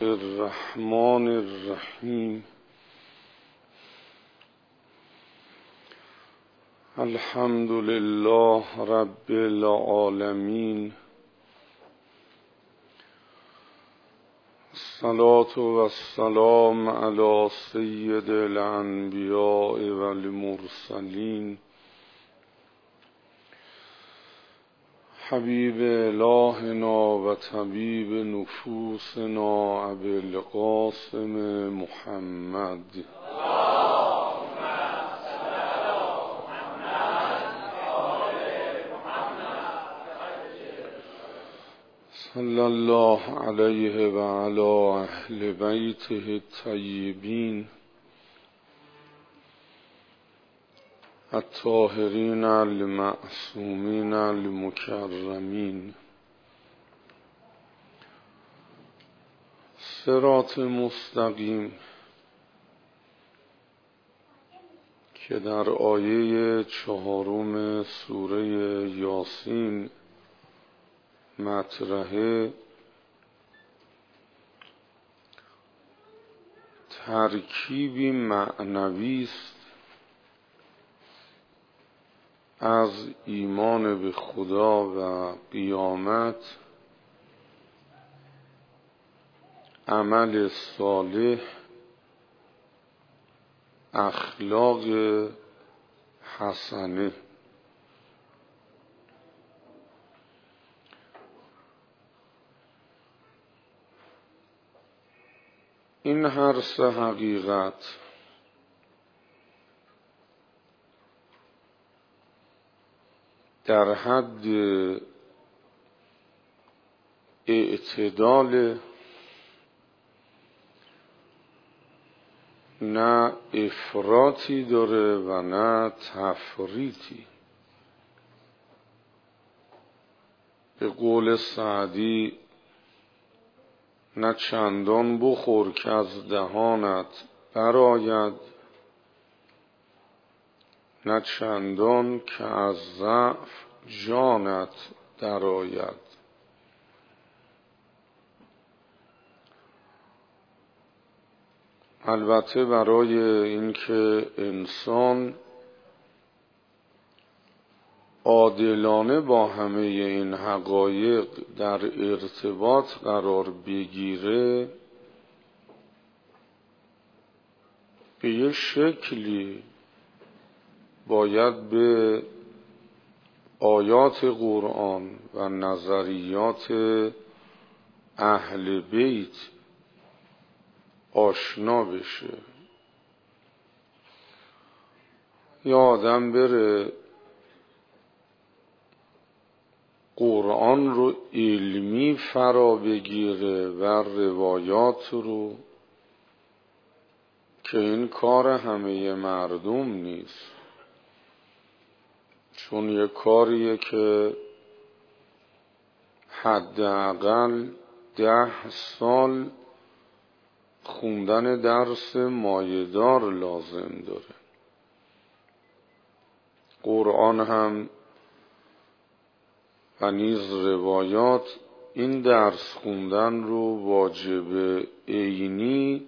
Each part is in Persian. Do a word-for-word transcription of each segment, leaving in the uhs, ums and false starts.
الرحمن الرحیم. الحمد لله رب العالمین. الصلاة والسلام علی سید الانبیاء والمرسلین حبیب الهنا و طبیب نفوسنا ابی القاسم محمد. صلی الله علیه و علی اهل بیته الطیبین الطاهرین المعصومین المکرمین. صراط مستقیم که در آیه چهارم سوره یاسین مطرحه، ترکیبی معنوی است از ایمان به خدا و قیامت، عمل صالح، اخلاق حسنه. این هر سه حقیقت در حد اعتدال، نه افراطی داره و نه تفریطی. به قول سعدی نه چندان بخور که از دهانت برآید، نه چندان که از ضعف جانت درآید. البته برای اینکه انسان عادلانه با همه این حقایق در ارتباط قرار بگیره، به یه شکلی باید به آیات قرآن و نظریات اهل بیت آشنا بشه. یا آدم بره قرآن رو علمی فرا بگیره و روایات رو، که این کار همه مردم نیست، چون یه کاریه که حداقل ده سال خوندن درس مایه‌دار لازم داره. قرآن هم و نیز روایات این درس خوندن رو واجب عینی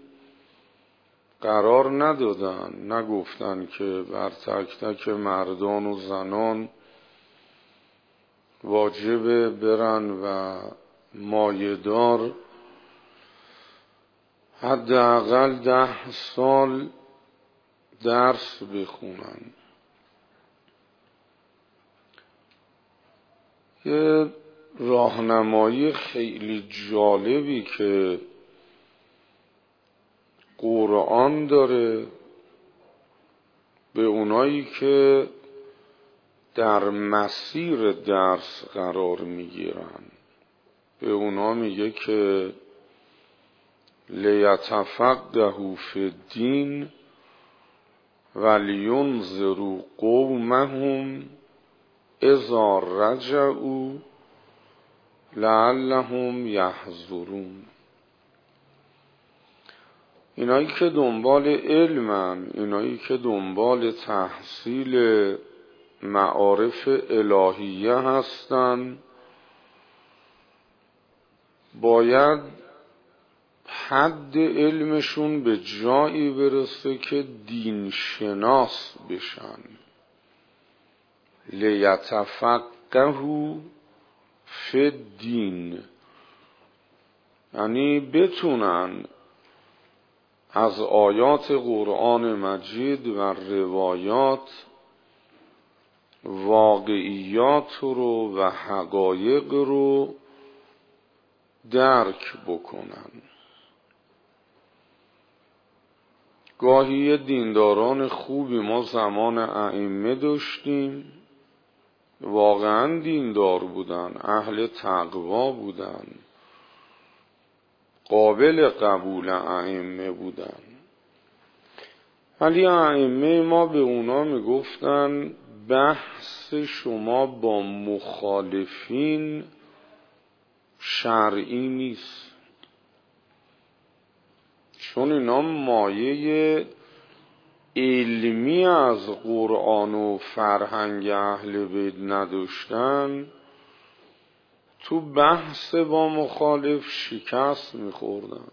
قرار ندادن، نگفتن که بر تک تک مردان و زنان واجب برن و مایه‌دار حداقل ده سال درس بخونن. یه راهنمایی خیلی جالبی که قرآن داره به اونایی که در مسیر درس قرار میگیرن، به اونا میگه که لیتفقهوا فی الدین ولینذروا قومهم اذا رجعوا لعلهم یحذرون. اینایی که دنبال علمن، اینایی که دنبال تحصیل معارف الهیه هستن، باید حد علمشون به جایی برسه که دین شناس بشن. لیتفقهوا فی الدین، یعنی بتونن از آیات قرآن مجید و روایات واقعیات رو و حقایق رو درک بکنن. گاهی دینداران خوبی ما زمان ائمه داشتیم، واقعا دیندار بودن، اهل تقوا بودن، قابل قبول ائمه بودن، ولی ائمه ما به اونا میگفتن بحث شما با مخالفین شرعی نیست، چون اینا مایه علمی از قرآن و فرهنگ اهل بیت نداشتن، تو بحث با مخالف شکست میخوردن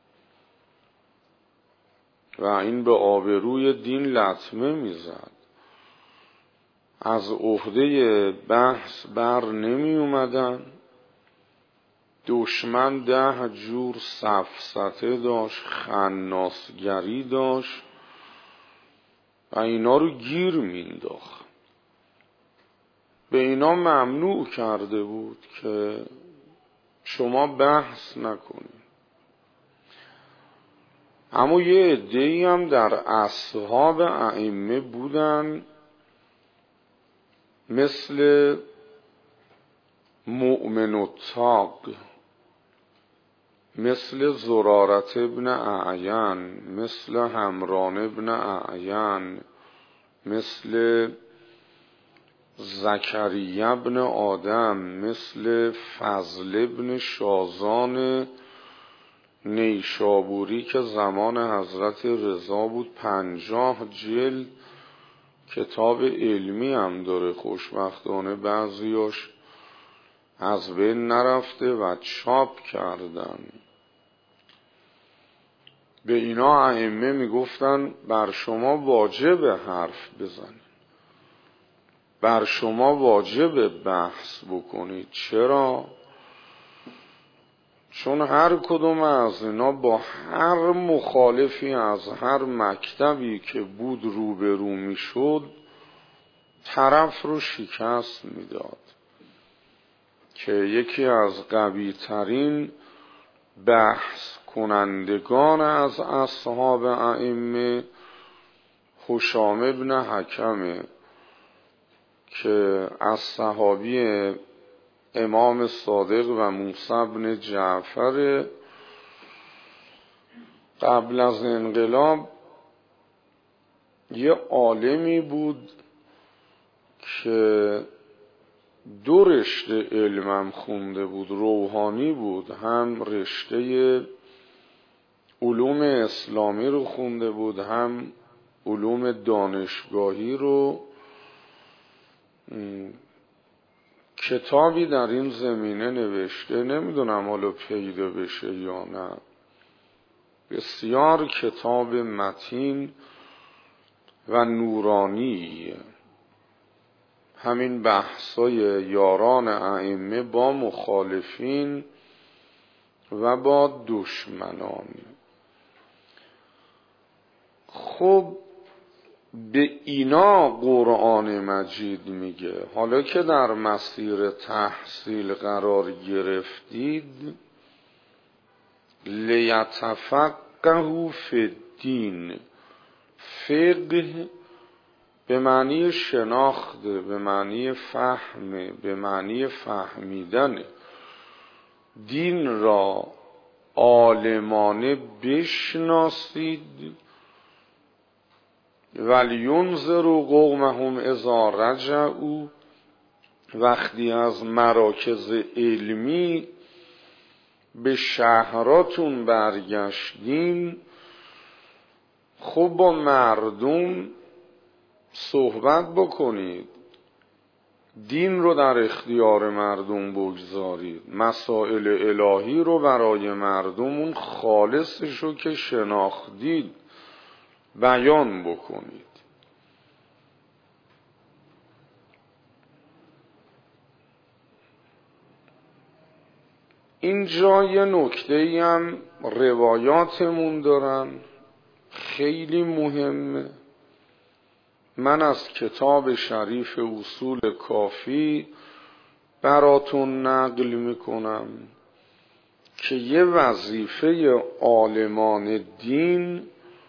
و این به آبروی دین لطمه میزد. از عهده بحث بر نمی اومدن. دشمن ده جور سفسطه داشت، خناسگری داشت و اینا رو گیر مینداخت. به اینا ممنوع کرده بود که شما بحث نکنید. اما یه عده‌ای هم در اصحاب ائمه بودن، مثل مؤمن الطاق، مثل زرارت ابن اعین، مثل همران ابن اعین، مثل زکریه ابن آدم، مثل فضل ابن شازان نیشابوری که زمان حضرت رضا بود، پنجاه جلد کتاب علمی هم داره، خوشبختانه بعضیاش از بین نرفته و چاپ کردن. به اینا ائمه میگفتن بر شما واجب حرف بزنید، بر شما واجب بحث بکنید. چرا؟ چون هر کدوم از اینا با هر مخالفی از هر مکتبی که بود روبرو میشد طرف رو شکست میداد. که یکی از قوی ترین بحث کنندگان از اصحاب ائمه هشام ابن حکمه که از صحابی امام صادق و موسی بن جعفر قبل از انقلاب یه عالمی بود که دو رشته علمم خونده بود، روحانی بود، هم رشته علوم اسلامی رو خونده بود، هم علوم دانشگاهی رو. کتابی در این زمینه نوشته، نمیدونم حالا پیدا بشه یا نه، بسیار کتاب متین و نورانی. همین بحثای یاران ائمه با مخالفین و با دشمنان. خب به اینا قرآن مجید میگه حالا که در مسیر تحصیل قرار گرفتید، لیتفقهوا فی الدین. فقه به معنی شناخت، به معنی فهم، به معنی فهمیدن. دین را عالمانه بشناسید. وَلْيُنذِرُوا قَوْمَهُمْ اذا رجعوا. وقتی از مراکز علمی به شهراتون برگشتین، خب با مردم صحبت بکنید، دین رو در اختیار مردم بگذارید، مسائل الهی رو برای مردم اون خالصش رو که شناختید بیان بکنید. اینجا یه نکته‌ای هم روایاتمون دارن خیلی مهمه. من از کتاب شریف اصول کافی براتون نقل میکنم که یه وظیفه عالمان دین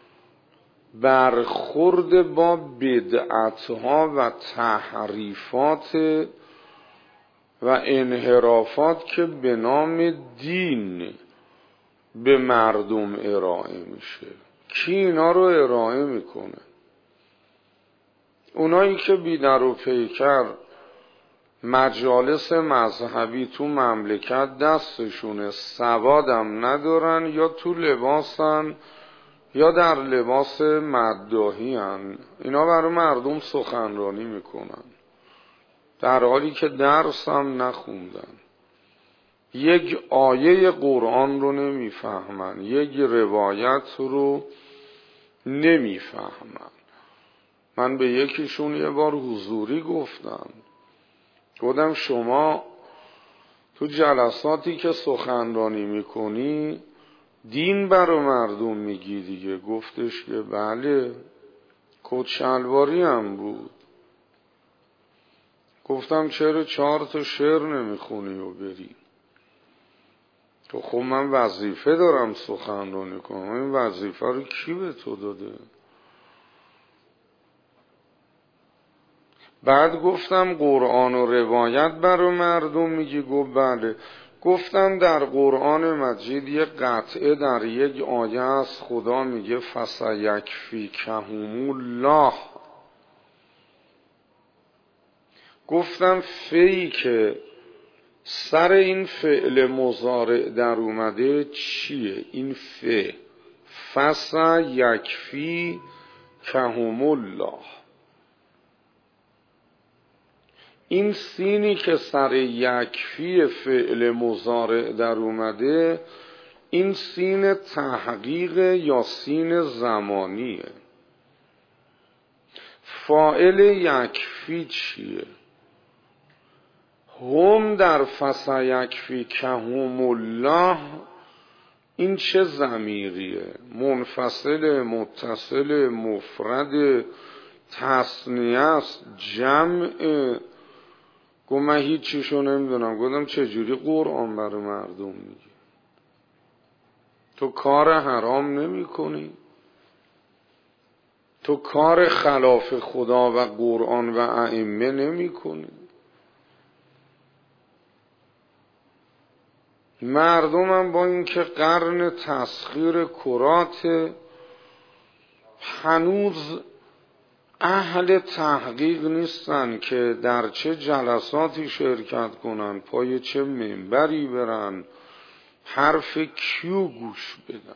برخورد با بدعتها و تحریفات و انحرافات که به نام دین به مردم ارائه میشه. کی اینا رو ارائه میکنه؟ اونایی که بیدر و پیکر مجالس مذهبی تو مملکت دستشونه، سوادم ندارن، یا تو لباسن یا در لباس مداحی هن. اینا برای مردم سخنرانی میکنن در حالی که درس هم نخوندن، یک آیه قرآن رو نمیفهمن، یک روایت رو نمیفهمن. من به یکیشون یه بار حضوری گفتم گفتم شما تو جلساتی که سخنرانی میکنی دین برای مردم میگی دیگه؟ گفتش که بله، کت شلواری هم بود. گفتم چرا چهار تا شعر نمیخونی و بری؟ تو خب من وظیفه دارم سخنرانی کنم. این وظیفه رو کی به تو داده؟ بعد گفتم قرآن و روایت برای مردم میگی؟ گفت بله. گفتم در قرآن مجید یه قطعه در یک آیه از خدا میگه فسیکفیکهم الله. گفتم فی که سر این فعل مضارع در اومده چیه؟ این ف فسیکفیکهم الله. این سینی که سر یکفی فعل مضارع در اومده، این سین تحقیق یا سین زمانیه. فاعل یکفی چیه؟ هم در فسیکفیکهم الله، این چه ضمیریه؟ منفصل، متصل، مفرد، تثنیه است، جمع؟ گفت من هیچ چیشو نمیدونم. گفتم چجوری قرآن برای مردم میگی؟ تو کار حرام نمی کنی؟ تو کار خلاف خدا و قرآن و ائمه نمی کنی؟ مردمم با اینکه قرن تسخیر کرات هنوز اهل تحقیق نیستن که در چه جلساتی شرکت کنن، پای چه منبری برن، حرف کیو گوش بدن.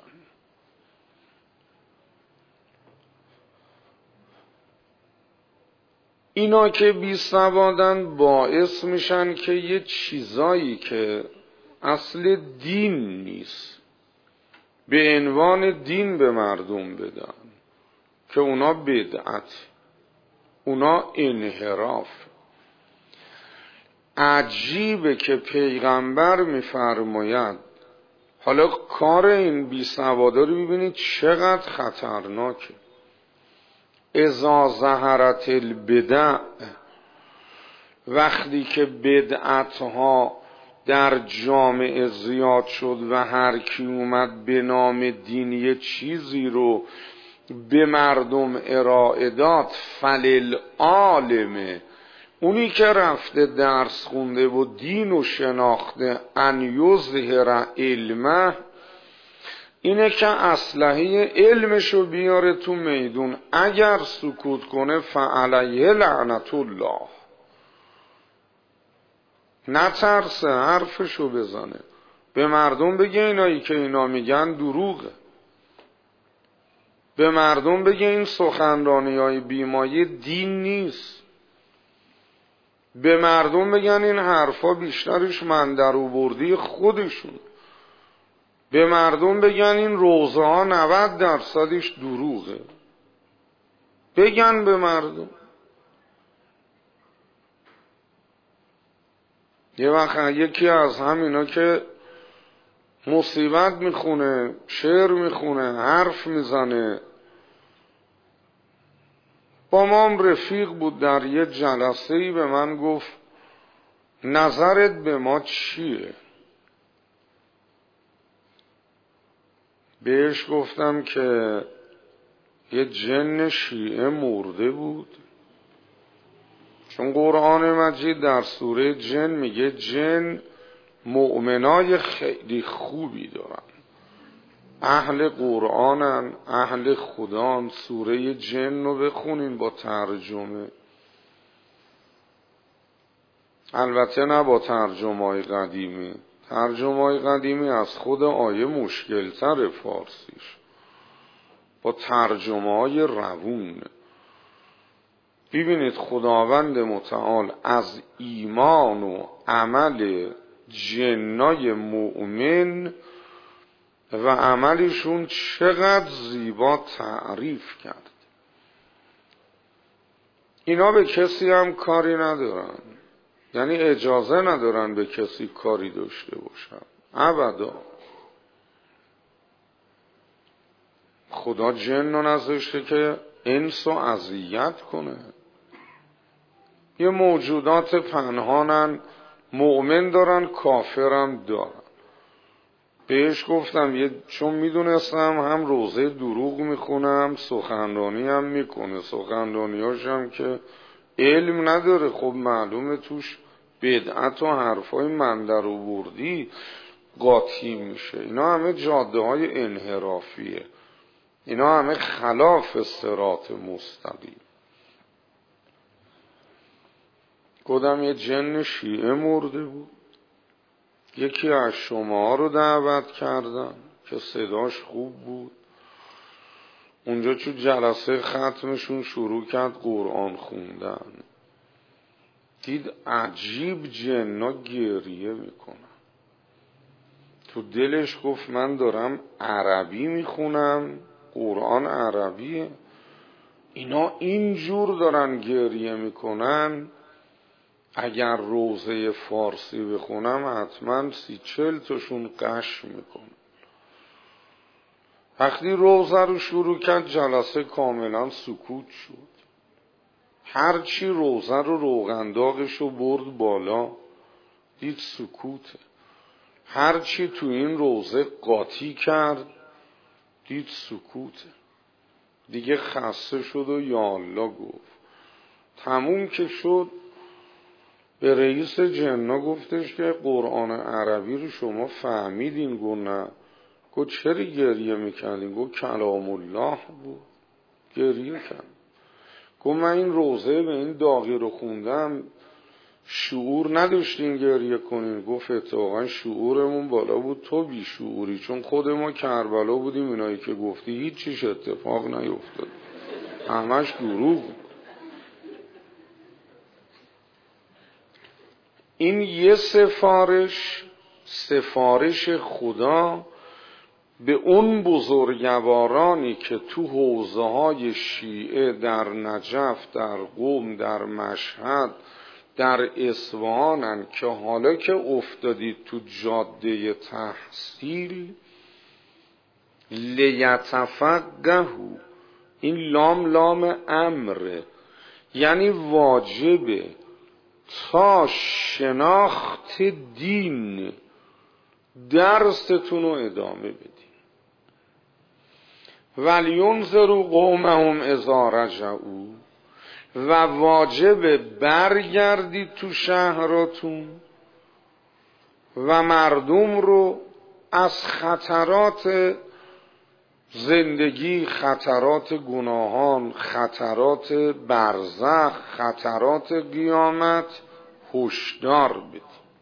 اینا که بی سوادن باعث میشن که یه چیزایی که اصل دین نیست به عنوان دین به مردم بدن که اونا بدعت، اونا انحراف. عجیبه که پیغمبر میفرماید، حالا کار این بی سوادا رو ببینید چقدر خطرناکه. اذا ظهرت البدع، وقتی که بدعتها در جامعه زیاد شد و هر کی اومد به نام دین یه چیزی رو به مردم ارائه داد، فللعالمه، اونی که رفته درس خونده و دین و شناخته، ان یظهر علمه، اینه که اسلحه علمشو بیاره تو میدون. اگر سکوت کنه فعلیه لعنت الله، نترسه حرفشو بزنه، به مردم بگه اینایی که اینا میگن دروغه، به مردم بگه این سخنرانی های بیمایه دین نیست، به مردم بگن این حرفا بیشترش من در آوردی خودشون. به مردم بگن این روزه ها نود درصدش دروغه. بگن به مردم. یه وقت یکی از همینا که مصیبت میخونه، شعر میخونه، حرف میزنه، با ما هم رفیق بود، در یه جلسه‌ای به من گفت نظرت به ما چیه؟ بهش گفتم که یه جن شیعه مرده بود، چون قرآن مجید در سوره جن میگه جن مؤمنای خیلی خوبی دارن، اهل قرآنن، اهل خدان. سوره جن رو بخونین با ترجمه، البته نه با ترجمه های قدیمی. ترجمه های قدیمی از خود آیه مشکل تر فارسیش، با ترجمه های روون. ببینید خداوند متعال از ایمان و عمل جنای مؤمن و عملشون چقدر زیبا تعریف کرد. اینا به کسی هم کاری ندارن، یعنی اجازه ندارن به کسی کاری داشته باشن ابدا. خدا جن رو نذاشته که انس رو اذیت کنه. یه موجودات پنهانن، مؤمن دارن، کافرم دارن. بهش گفتم یه چون میدونستم هم روزه دروغ میخونم، سخنرانی هم میکنه، سخنرانیاش هم که علم نداره، خب معلومه توش بدعت و حرفای من در آوردی قاطی میشه. اینا همه جاده های انحرافیه، اینا همه خلاف صراط مستقیم. گفتم یه جن شیعه مرده بود، یکی از شما رو دعوت کردم که صداش خوب بود. اونجا چون جلسه ختمشون شروع کرد قرآن خوندن، دید عجیب جنا گریه میکنن. تو دلش گفت من دارم عربی میخونم، قرآن عربیه، اینا اینجور دارن گریه میکنن، اگر روزه فارسی بخونم حتما سی چل تاشون قش میکنن. وقتی روزه رو شروع کرد جلسه کاملا سکوت شد. هرچی روزه رو روغنداغش رو برد بالا دید سکوته. هرچی تو این روزه قاطی کرد دید سکوته. دیگه خسته شد و یا الله گفت. تموم که شد به رئیس جنا گفتش که قرآن عربی رو شما فهمیدین؟ گفت نه. گفت چرا گریه میکردین؟ گفت کلام الله بود گریه کرد. گفت من این روزه به این داغی رو خوندم، شعور نداشتین گریه کنین؟ گفت اتفاقا شعورمون بالا بود، تو بی شعوری، چون خود ما کربلا بودیم، اینایی که گفتی هیچ چیش اتفاق نیفتاد، همش دروغ. این یه سفارش، سفارش خدا به اون بزرگوارانی که تو حوزه های شیعه در نجف، در قم، در مشهد، در اصفهانن، که حالا که افتادید تو جاده تحصیل، لیتفقهوا، این لام لام امره، یعنی واجبه تا شناخت دین درستون رو ادامه بدین. وَلْيُنذِرُوا قَوْمَهُمْ اذا رجعوا، و واجب برگردید تو شهراتون و مردم رو از خطرات زندگی، خطرات گناهان، خطرات برزخ، خطرات قیامت هشدار بدید.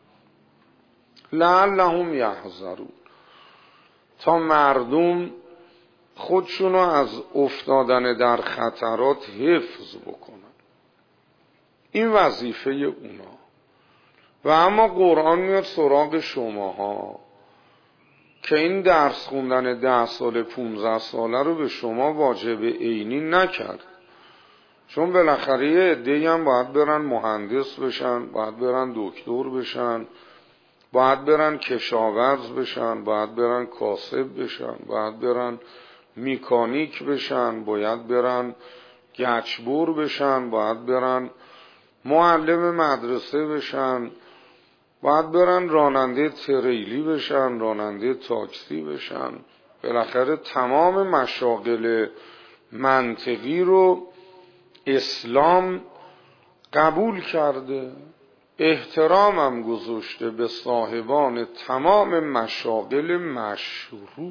لعلهم یحذرون، تا مردم خودشونو از افتادن در خطرات حفظ بکنن. این وظیفه اونا. و اما قرآن میاد سراغ شماها که این درس خوندن ده ساله پونزده ساله رو به شما واجب عینی نکرد، چون بالاخره یه عده‌ای هم باید برن مهندس بشن، باید برن دکتر بشن، باید برن کشاورز بشن، باید برن کاسب بشن، باید برن میکانیک بشن، باید برن گچبور بشن، باید برن معلم مدرسه بشن، باید برن راننده تریلی بشن، راننده تاکسی بشن. بالاخره تمام مشاغل منطقی رو اسلام قبول کرده، احترامم گذاشته به صاحبان تمام مشاغل مشروع.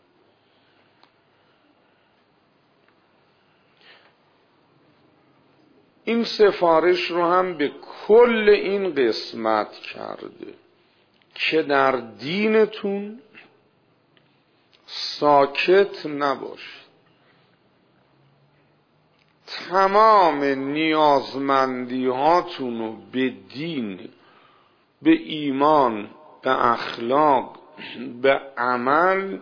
این سفارش رو هم به کل این قسمت کرده که در دینتون ساکت نباشید، تمام نیازمندی هاتون رو به دین، به ایمان، به اخلاق، به عمل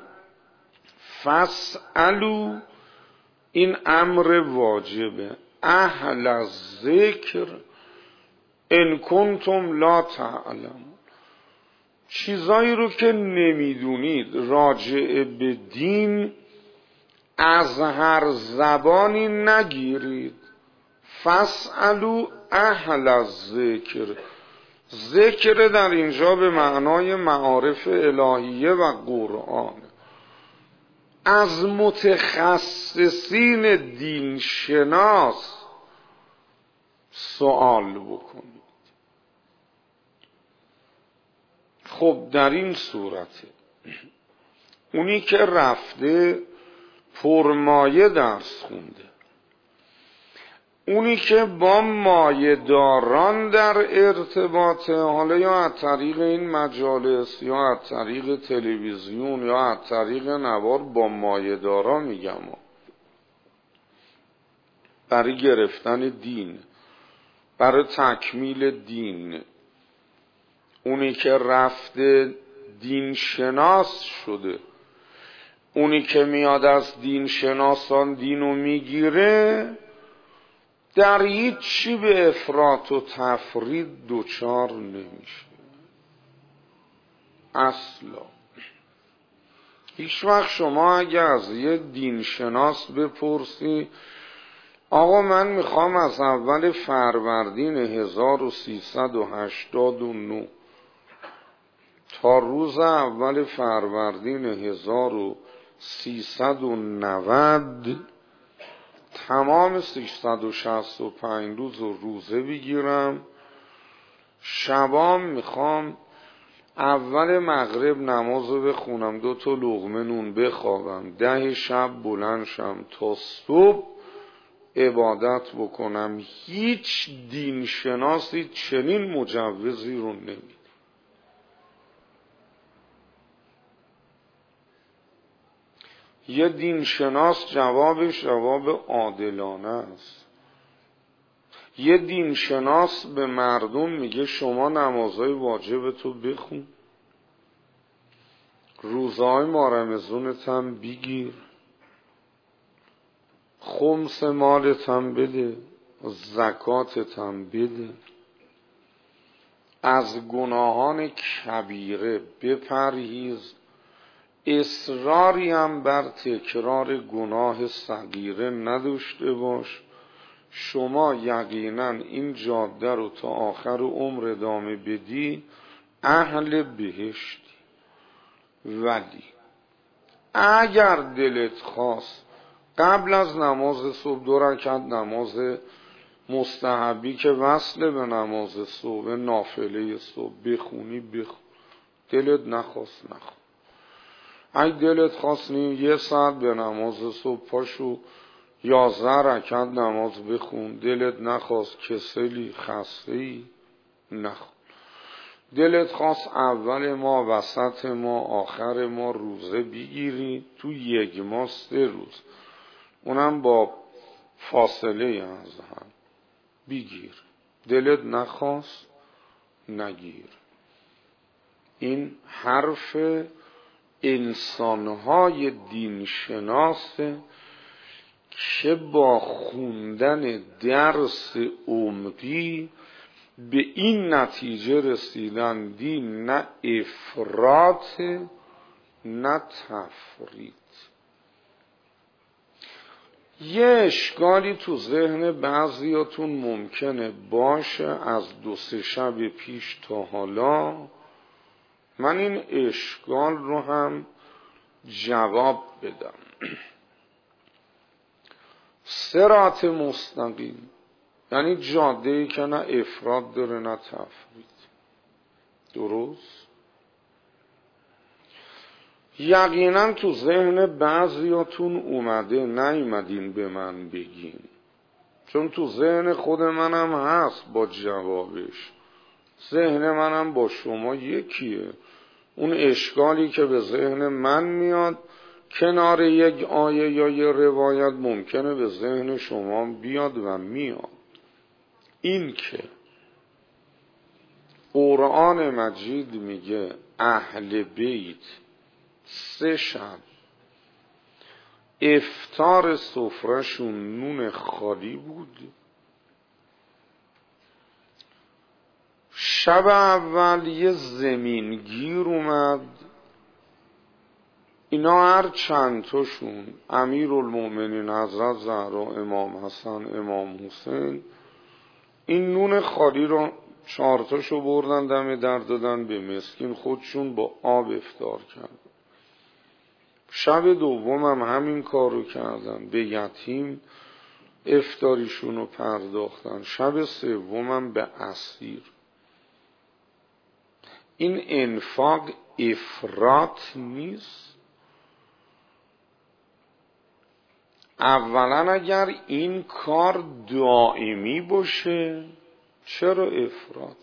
فاسألوا، این امر واجبه، اهل الذکر ان کنتم لا تعلمون. چیزایی رو که نمیدونید راجع به دین از هر زبانی نگیرید. فاسألوا اهل الذکر، ذکر در اینجا به معنای معارف الهیه و قرآن، از متخصصین دین شناس سوال بکنید. خب در این صورته اونی که رفته پرمایه درس خونده، اونی که با مایه‌داران در ارتباطه، حالا یا از طریق این مجالس یا از طریق تلویزیون یا از طریق نوار، با مایه‌داران میگم برای گرفتن دین، برای تکمیل دین، اونی که رفته دین شناس شده، اونی که میاد از دین شناسان دینو میگیره، در هیچ چی به افراط و تفرید دوچار نمیشه اصلا. هیچ وقت شما اگه از یه دین شناس بپرسی آقا من میخوام از اول فروردین هزار و سیصد و هشتاد و نه تا روز اول فروردین هزار و سیصد و نود تمام سیصد و شصت و پنج روز و روزه بگیرم، شبام میخوام اول مغرب نمازو بخونم، دو تا لقمه نون بخوابم، ده شب بلند شم تا صبح عبادت بکنم، هیچ دین شناسی چنین مجوزی رو نمیده. یه دین شناس جوابش جواب عادلانه است. یه دین شناس به مردم میگه شما نمازهای واجب تو بخون، روزهای مارمزونت هم بگیر، خمس مالت هم بده، زکاتت هم بده، از گناهان کبیره بپرهیز، اصراری هم بر تکرار گناه صغیره نداشته باش. شما یقینا این جاده رو تا آخر عمر ادامه بدی اهل بهشتی. ولی اگر دلت خواست قبل از نماز صبح دو رکعت نماز مستحبی که وصل به نماز صبح، نافله صبح بخونی بخون، دلت نخواست نخون. اگه دلت خواست نیم یه ساعت به نماز صبح پاشو یازده رکعت نماز بخون، دلت نخواست کسلی خسته‌ای نخون. دلت خواست اول ما، وسط ما، آخر ما روزه بگیری، تو یک ماه سه روز، اونم با فاصله از هم بگیر، دلت نخواست نگیر. این حرف انسانهای دین شناسه که با خوندن درس عمقی به این نتیجه رسیدن دین نه افراط نه تفریط. یه اشکالی تو ذهن بعضیاتون ممکنه باشه از دو سه شب پیش تا حالا، من این اشکال رو هم جواب بدم. صراط مستقیم یعنی جاده‌ای که نه افراط داره نه تفریط. درست؟ یقینا تو ذهن بعضیاتون اومده، نیومدین به من بگین، چون تو ذهن خود منم هست با جوابش. ذهن منم با شما یکیه. اون اشکالی که به ذهن من میاد کنار یک آیه یا یه روایت ممکنه به ذهن شما بیاد و میاد. این که قرآن مجید میگه اهل بیت سه شب افطار سفرهشون نون خالی بود. شب اول یه زمینگیر اومد، اینا هر چند تاشون امیرالمومنین حضرت زهرا، امام حسن، امام حسین، این نون خالی رو چهارتاشو بردن دم در دادن به مسکین، خودشون با آب افطار کردن. شب دوم هم همین کار رو کردن، به یتیم افطاریشون رو پرداختن. شب سوم هم به اسیر. این انفاق افراط نیست؟ اولا اگر این کار دائمی باشه چرا افراط؟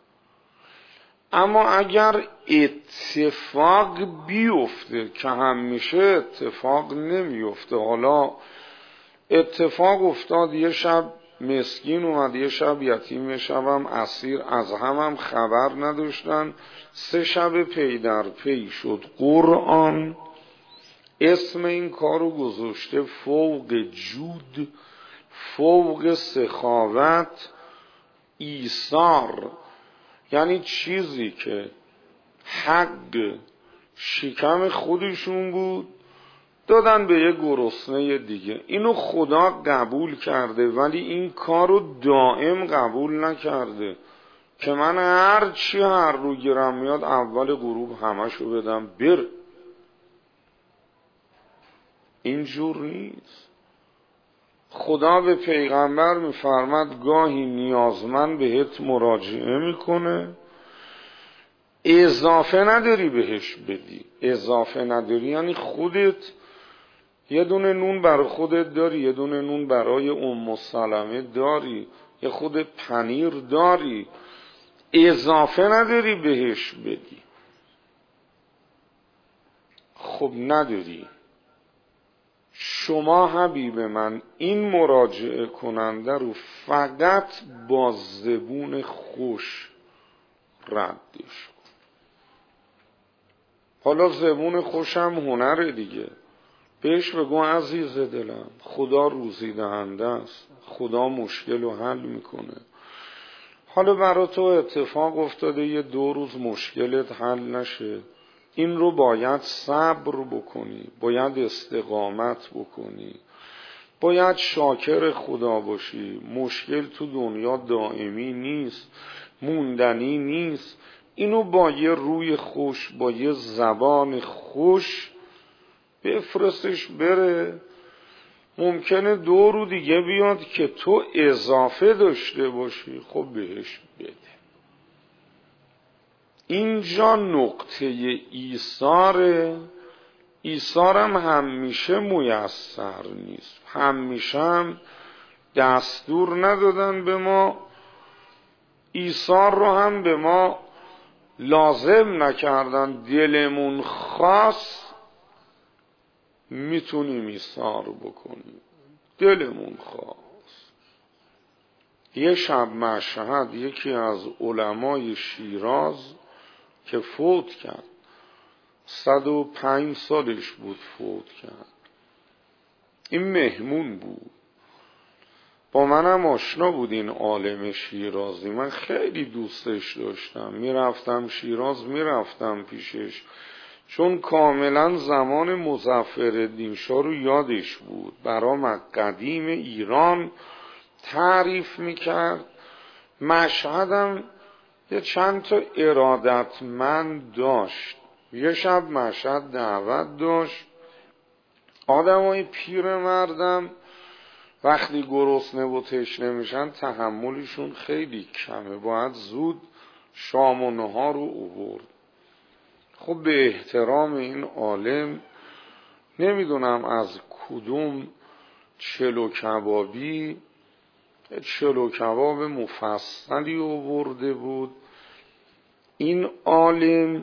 اما اگر اتفاق بیفته که همیشه اتفاق نمیفته، حالا اتفاق افتاد یه شب مسکین اومد، یه شب یتیم، یه شب هم اسیر، از هم هم خبر نداشتن، سه شب پی در پی شد. قرآن اسم این کارو گذاشته فوق جود، فوق سخاوت، ایثار، یعنی چیزی که حق شکم خودشون بود دادن به یه گرسنه دیگه. اینو خدا قبول کرده ولی این کارو دائم قبول نکرده که من هر چی هر رو گیرم میاد اول غروب همشو بدم بر. اینجور نیست. خدا به پیغمبر میفرماد گاهی نیازمند بهت مراجعه میکنه، اضافه نداری بهش بدی. اضافه نداری یعنی خودت یه دونه نون برای خودت داری، یه دونه نون برای ام سلمه داری، یه خود پنیر داری، اضافه نداری بهش بدی. خب نداری. شما حبیب من این مراجعه کننده رو فقط با زبون خوش ردش کن. حالا زبون خوشم هنره دیگه. بهش بگو عزیز دلم خدا روزی دهنده است، خدا مشکل رو حل میکنه. حالا برای تو اتفاق افتاده یه دو روز مشکلت حل نشه، این رو باید صبر بکنی، باید استقامت بکنی، باید شاکر خدا باشی. مشکل تو دنیا دائمی نیست، موندنی نیست. اینو با یه روی خوش، با یه زبان خوش بفرستش بره. ممکنه دو رو دیگه بیاد که تو اضافه داشته باشی، خب بهش بده. اینجا نقطه ایثاره. ایثارم همیشه میسر نیست، همیشه هم دستور ندادن به ما، ایثار رو هم به ما لازم نکردن. دلمون خواست میتونیم ایثار بکنیم، دلمون خواست. یه شب مشهد یکی از علمای شیراز که فوت کرد، صد و پنج سالش بود فوت کرد، این مهمون بود، با منم آشنا بود این عالم شیرازی، من خیلی دوستش داشتم، میرفتم شیراز میرفتم پیشش، چون کاملا زمان مظفرالدین شاه رو یادش بود، برام قدیم ایران تعریف میکرد. مشهدم یه چند تا ارادتمند داشت. یه شب مشهد دعوت داشت، آدمای پیرمردم وقتی گرسنه و تشنه میشن تحملشون خیلی کمه، باید زود شام و نهار رو آورد. خب به احترام این عالم نمیدونم از کدوم چلو کبابی چلو کباب مفصلی آورده بود. این عالم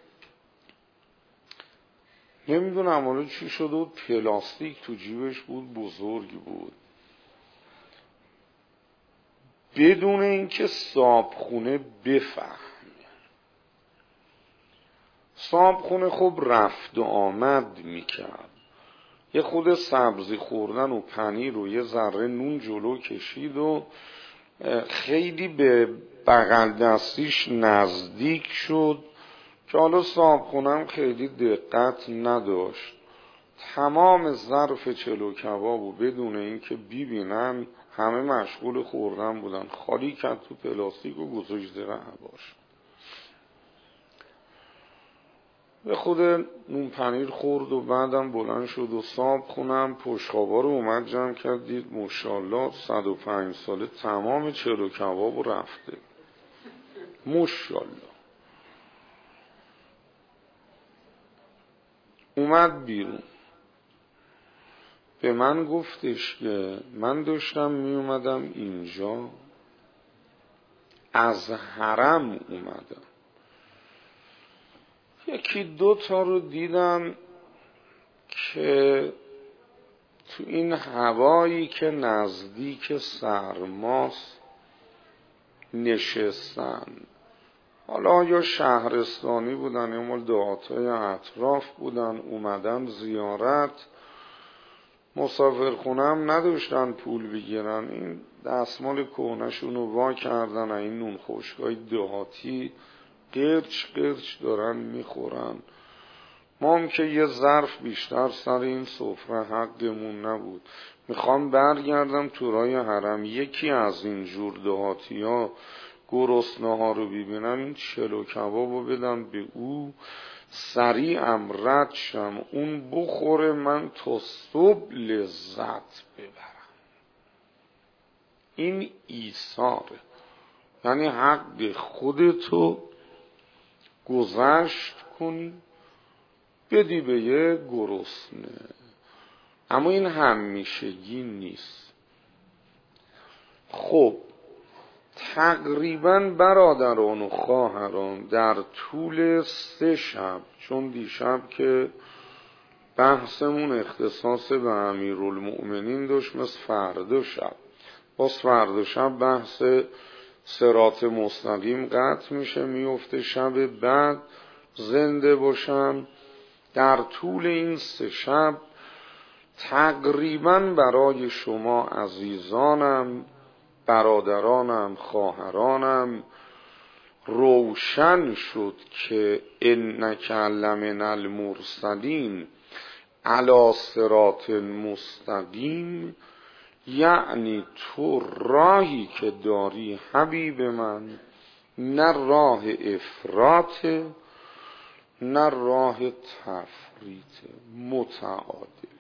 نمیدونم حالا چی شده بود، پلاستیک تو جیبش بود، بزرگی بود، بدون اینکه صابخونه بفهمه. صابخونه خب رفت و آمد میکرد، یه خود سبزی خوردن و پنیر و یه ذره نون جلو کشید و خیلی به بغل دستیش نزدیک شد که حالا صابخونم خیلی دقت نداشت، تمام ظرف چلو کبابو بدون اینکه ببینن همه مشغول خوردن بودن خالی کرد تو پلاستیک و گذاشت زیر حباش. به خود نون پنیر خورد و بعدم بلند شد و صابخونم پشتخوابا رو اومد جمع کرد، دید ماشاءالله صد و پنج ساله تمام چلو کبابو رفته، ماشاءالله. اومد بیرون، به من گفتش که من داشتم می اومدم اینجا، از حرم اومدم، یکی دو تا رو دیدم که تو این هوایی که نزدیک سرماست نشستن، حالا یا شهرستانی بودن یا مال دهاتای اطراف بودن، اومدن زیارت، مسافرخونه هم نداشتن پول بگیرن، این دستمال کهنه‌شون رو وا کردن، این نون خشکای دهاتی قرچ قرچ دارن میخورن. ما هم که یه ظرف بیشتر سر این سفره حقمون نبود. میخوام برگردم تو راه حرم، یکی از این جور دهاتی ها گرسنه ها رو ببینم، این چلو کبابو بدم به او، سریعم رد شم، اون بخوره، من تا صبح لذت ببرم. این ایثاره، یعنی حق خودتو گذشت کنی بدی به یه گرسنه. اما این همیشگی نیست. خب تقریبا برادران و خواهران در طول سه شب، چون دیشب که بحثمون اختصاص به امیرالمؤمنین داشت مثل فردا شب، باز فردا شب بحث صراط مستقیم قطع میشه، میفته شب بعد زنده باشم. در طول این سه شب تقریبا برای شما عزیزانم، برادرانم، خواهرانم روشن شد که انک لمن المرسلین علی صراط مستقیم، یعنی تو راهی که داری حبیب من نه راه افراط نه راه تفریط، متعادل.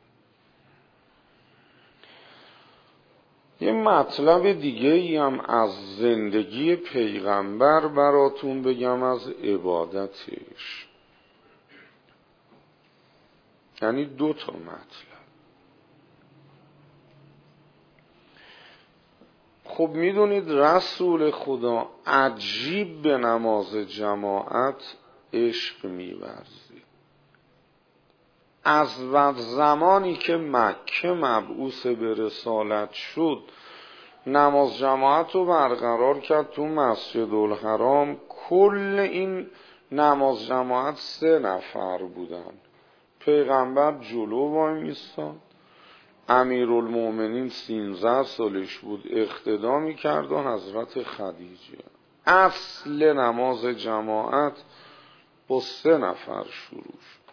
یه مطلب دیگه ای هم از زندگی پیغمبر براتون بگم، از عبادتش، یعنی دو تا مطلب. خب میدونید رسول خدا عجیب به نماز جماعت عشق می‌ورزید. از وقت زمانی که مکه مبعوث به رسالت شد نماز جماعت رو برقرار کرد تو مسجد الحرام. کل این نماز جماعت سه نفر بودن. پیغمبر جلو وای میستاد، امیرالمومنین سینزده سالش بود اقتدا میکرد و حضرت خدیجه. اصل نماز جماعت با سه نفر شروع شد.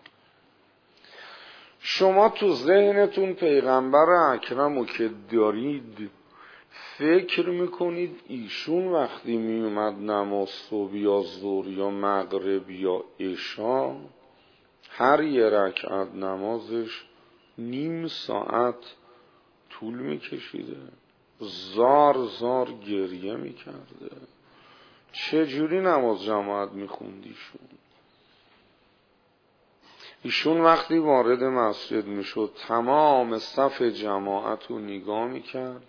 شما تو ذهنتون پیغمبر اکرمو که دارید فکر میکنید ایشون وقتی میومد نماز صبح یا ظهر یا مغرب یا عشا هر یه رکعت نمازش نیم ساعت طول میکشیده، زار زار گریه میکرده؟ چجوری نماز جماعت میخوندیشون؟ ایشون وقتی وارد مسجد میشد تمام صف جماعت رو نگاه میکرد،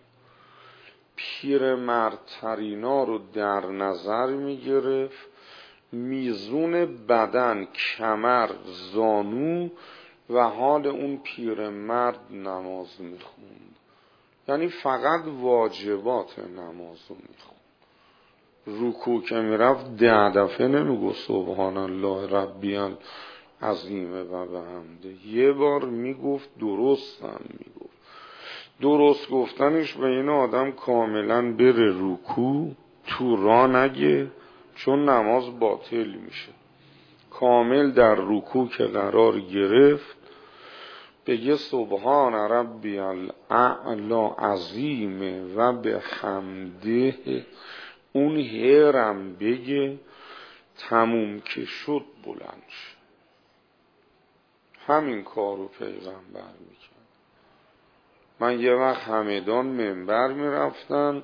پیرمردترینا رو در نظر میگرفت، میزون بدن، کمر، زانو و حال اون پیرمرد نماز میخوند. یعنی فقط واجبات نماز رو میخوند. رکوع که میرفت ده دفعه نمیگو سبحان الله ربی العظیم و بحمده، یه بار میگفت درست هم میگفت. درست گفتنش به این آدم کاملا بره رکوع، تو را نگه، چون نماز باطل میشه. کامل در رکوع که قرار گرفت بگه سبحان ربی الاعلی عظیم و به حمده، اون هرم بگه، تموم که شد بلند شد. همین کارو پیغمبر میکرد. من یه وقت همدان منبر میرفتن،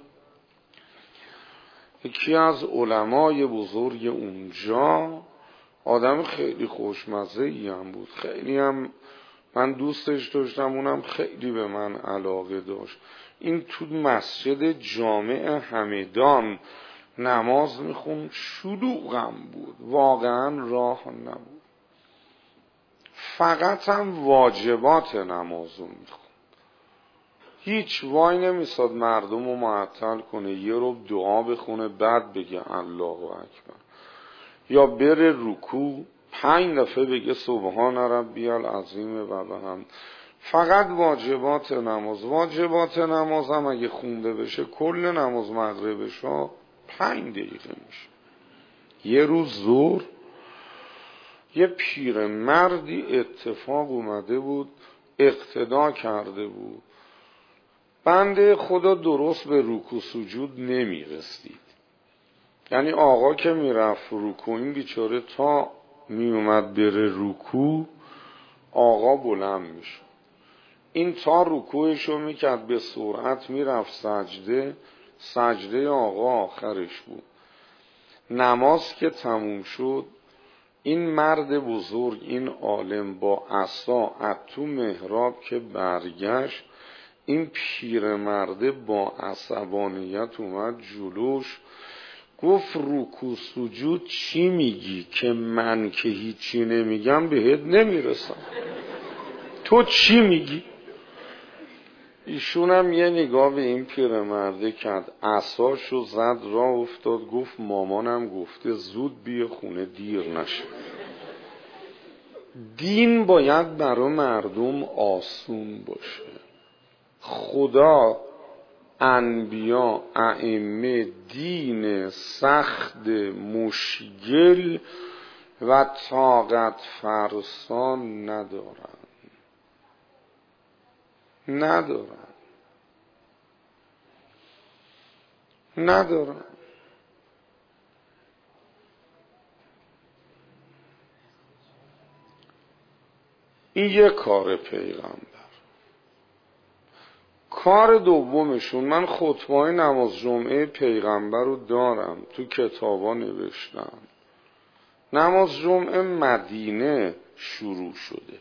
یکی از علمای بزرگ اونجا آدم خیلی خوشمزه ای هم بود، خیلی هم من دوستش داشتم، اونم خیلی به من علاقه داشت. این تو مسجد جامع همدان نماز میخون، شلوغم بود، واقعا راه نبود، فقط هم واجبات نمازو میخون. هیچ وای نمیساد مردم رو معطل کنه، یه رو دعا بخونه بعد بگه الله اکبر، یا بره رکوع پنج دفعه بگه سبحان ربی العظیم و بحمده. فقط واجبات نماز. واجبات نماز هم اگه خونده بشه کل نماز مغربش ها پنج دقیقه میشه. یه روز ظهر یه پیر مردی اتفاق اومده بود، اقتدا کرده بود، بنده خدا درست به رکوع سجود نمی رسید. یعنی آقا که می رفت رکوع، این بیچاره تا می اومد بره رکوع آقا بلند می شد. این تا رکوعشو می کرد به سرعت می رفت سجده، سجده آقا آخرش بود. نماز که تموم شد این مرد بزرگ، این عالم با عصا از تو محراب که برگشت، این پیرمرده با عصبانیت اومد جلوش، گفت رکوع سجود چی میگی که من که هیچی نمیگم بهت نمیرسم؟ تو چی میگی؟ ایشونم یه نگاه به این پیرمرده کرد، عصاشو زد راه افتاد، گفت مامانم گفته زود بیا خونه دیر نشه. دین باید برای مردم آسون باشه. خدا انبیا ائمه دین سخت مشکل و طاقت فرسان ندارن ندارن ندارن این یه کار پیغمبر. کار دومشون، من خطبه نماز جمعه پیغمبر رو دارم، تو کتابا نوشتم. نماز جمعه مدینه شروع شده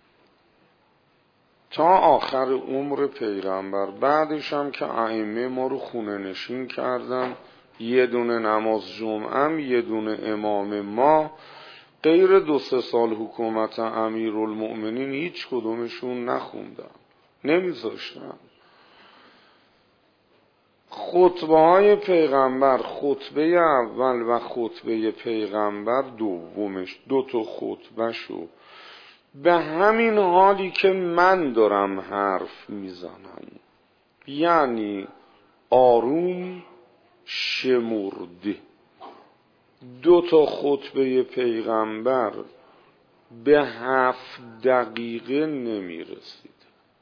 تا آخر عمر پیغمبر. بعدش هم که ائمه ما رو خونه نشین کردن، یه دونه نماز جمعه هم یه دونه امام ما، غیر دو سه سال حکومت امیرالمؤمنین هیچ کدومشون نخوندن، نمیذاشتن. خطبه های پیغمبر، خطبه اول و خطبه پیغمبر دومش، دو تا خطبه شو به همین حالی که من دارم حرف میزنم، یعنی آروم شمرده. دو تا خطبه پیغمبر به هفت دقیقه نمیرسید.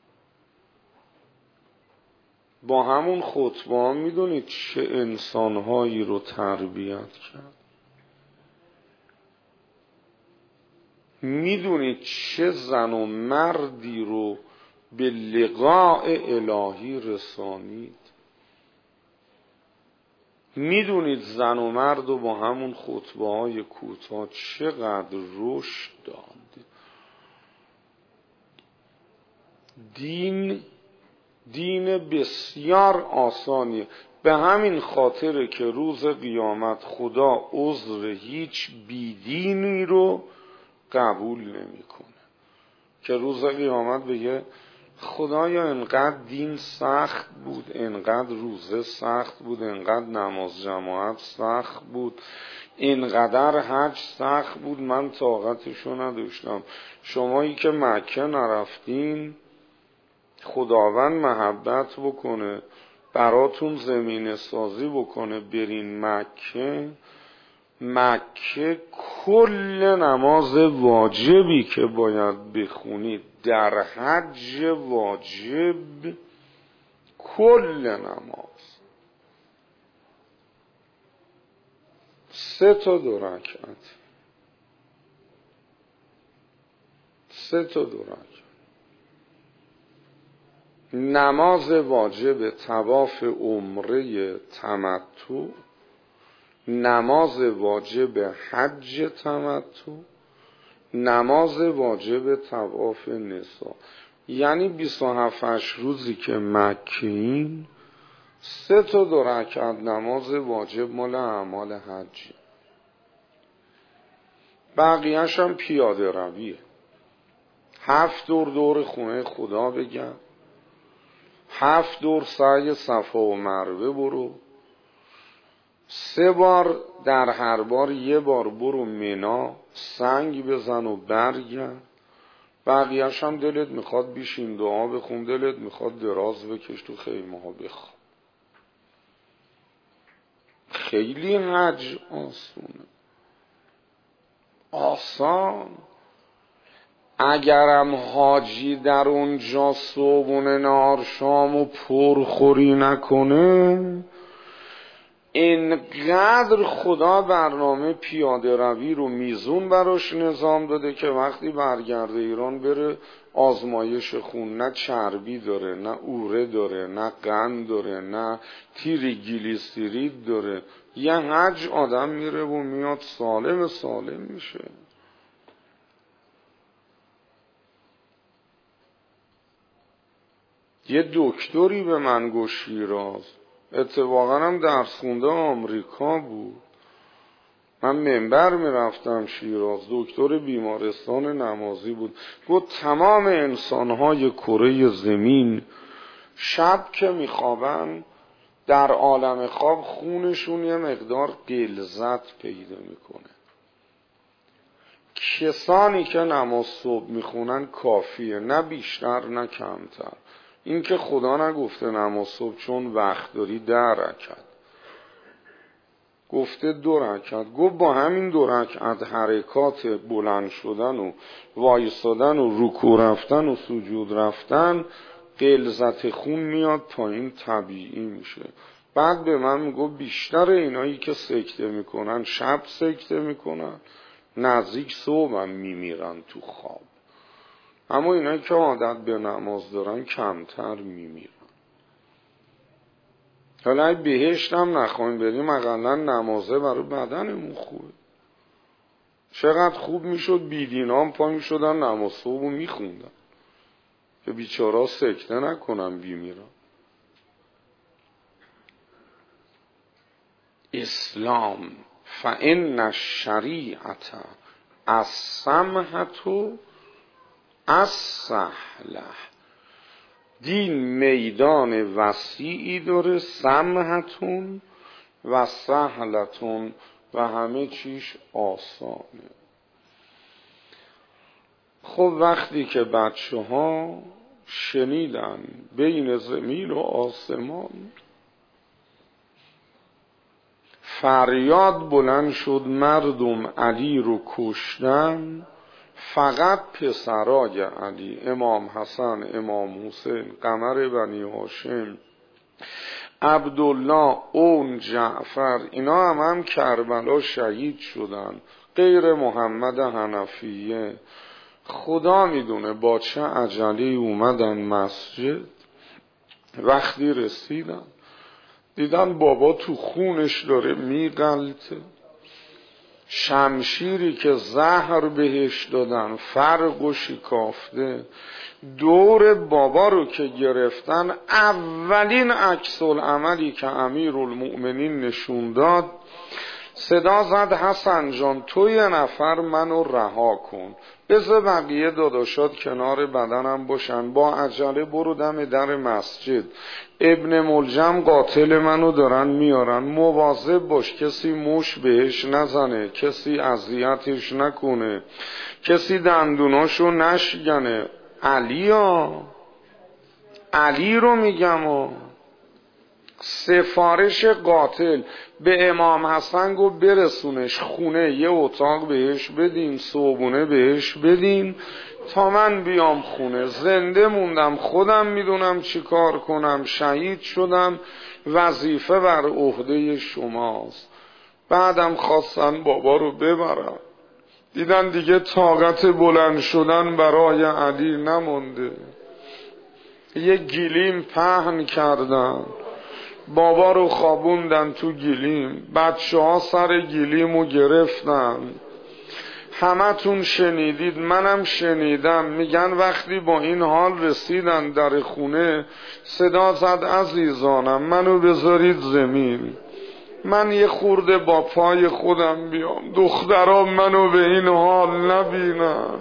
با همون خطبه ها میدونید چه انسانهایی رو تربیت کرد؟ میدونید چه زن و مردی رو به لقاء الهی رسانید؟ میدونید زن و مرد رو با همون خطبه های کوتاه چقدر رشد داد؟ دین دین بسیار آسانیه. به همین خاطره که روز قیامت خدا عذر هیچ بیدینی رو قبول نمیکنه. که روز قیامت بگه خدایا انقدر دین سخت بود، انقدر روزه سخت بود، انقدر نماز جماعت سخت بود، اینقدر حج سخت بود، من طاقتشو نداشتم. شمایی که مکه نرفتین، خداوند محبت بکنه براتون زمین سازی بکنه برین مکه. مکه کل نماز واجبی که باید بخونید در حج واجب، کل نماز سه تا دو رکعت، سه تا دو رکعت. نماز واجب طواف عمره تمتع، نماز واجب حج تمتع، نماز واجب طواف نساء. یعنی بیست و هفت روزی که مکه‌این سه تا دو رکعت نماز واجب مال اعمال حج، بقیه‌ش هم پیاده رویه. هفت دور دور خونه خدا بگم، هفت دور سعی صفا و مروه برو، سه بار در هر بار یه بار برو مینا سنگ بزن و برگرد. بقیه‌اش هم دلت میخواد بیشین دعا بخون، دلت میخواد دراز بکش تو خیمه ها بخواب. خیلی حج آسونه، آسان. اگرم حاجی در اونجا صبحونه نهار شام و پرخوری نکنه، اینقدر خدا برنامه پیاده روی رو میزون براش نظام داده که وقتی برگرده ایران بره آزمایش خون، نه چربی داره، نه اوره داره، نه قند داره، نه تریگلیسیرید داره. یه حج آدم میره و میاد سالم سالم میشه. یه دکتری به من گفت شیراز، اتفاقا هم درس خونده آمریکا بود، من منبر میرفتم شیراز، دکتر بیمارستان نمازی بود، گفت تمام انسانهای کره زمین شب که میخوابن در عالم خواب خونشون یه مقدار غلظت پیدا میکنه. کسانی که نماز صبح میخونن کافیه، نه بیشتر نه کمتر. این که خدا نگفته نماز صبح چون وقت داری ده رکعت، گفته دو رکعت. گفت با همین دو رکعت حرکات بلند شدن و وایسادن و رکوع رفتن و سجود رفتن، غلظت خون میاد پایین، طبیعی میشه. بعد به من میگفت بیشتر اینایی که سکته میکنن شب سکته میکنن، نزدیک صبح هم میمیرن تو خواب. اما اینایی که عادت به نماز دارن کمتر میمیرن. حالا اگه بهشت هم نخواهیم بریم، اقلا نمازه برای بدنمون خوبه. چقدر خوب میشد بیدینام پا میشدن نماز صبح و میخوندن که بیچارا سکته نکنن بیمیرن. اسلام فإن الشریعت السمحة السهله. دین میدان وسیعی داره، سمحتون و سهلتون و همه چیش آسانه. خب وقتی که بچه ها شنیدن بین زمین و آسمان فریاد بلند شد مردم علی رو کشتن، فقط پسرای علی، امام حسن، امام حسین، قمر بنی هاشم، عبدالله، اون، جعفر، اینا هم هم کربلا شهید شدن، غیر محمد حنفیه. خدا میدونه با چه عجلی اومدن مسجد. وقتی رسیدن دیدن بابا تو خونش داره میغلطه، شمشیری که زهر بهش دادن فرق و شکافته. دور بابا رو که گرفتن، اولین عکس العملی که امیرالمؤمنین نشون داد، صدا زد حسن جان تو یه نفر منو رها کن، بذار بقیه داداشات کنار بدنم باشن، با عجله برو دم در مسجد، ابن ملجم قاتل منو دارن میارن، مواظب باش کسی مش بهش نزنه، کسی اذیتش نکنه، کسی دندوناشو نشکنه. علی ها علی رو میگم ها. سفارش قاتل به امام حسن گفت برسونش خونه، یه اتاق بهش بدین، صبحونه بهش بدین تا من بیام خونه. زنده موندم خودم میدونم چی کار کنم، شهید شدم وظیفه بر عهده شماست. بعدم خواستن بابا رو ببرن، دیدن دیگه طاقت بلند شدن برای علی نمونده، یه گلیم پهن کردن، بابا رو خوابوندن تو گلیم، بچه ها سر گلیمو گرفتن. همه تون شنیدید، منم شنیدم. میگن وقتی با این حال رسیدن در خونه، صدا زد عزیزانم منو بذارید زمین، من یه خورده با پای خودم بیام، دخترام منو به این حال نبینن.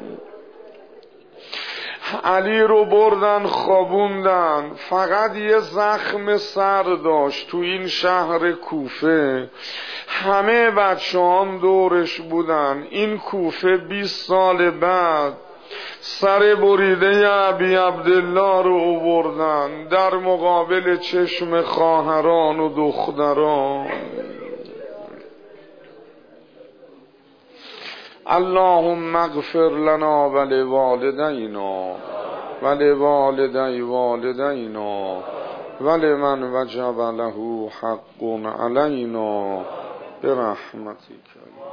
علی رو بردن خوابوندن، فقط یه زخم سر داشت تو این شهر کوفه. همه بچه هم دورش بودن. این کوفه بیست سال بعد سر بریده ابی عبدالله رو آوردن در مقابل چشم خواهران و دختران. اللهم اغفر لنا ولوالدینا ولوالدی والدینا ولمن وجب له حق علینا برحمتک.